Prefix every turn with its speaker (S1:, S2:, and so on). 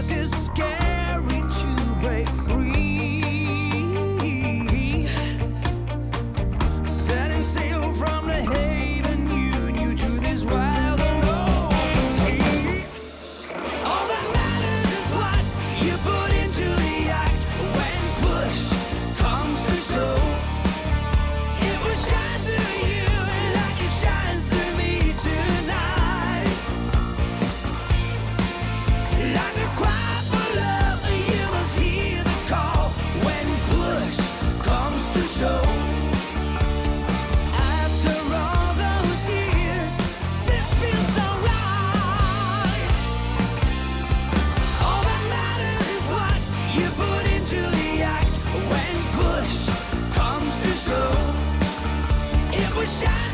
S1: it's scary to break free. Setting sail from the haven you knew to this wild and open sea. All that matters is what you put into the act when push comes to shove. It will shine through you like it shines through me tonight. Like a cry for love, you must hear the call when push comes to shove. After all those years, this feels so right. All that matters is what you put into the act when push comes to shove. It was shine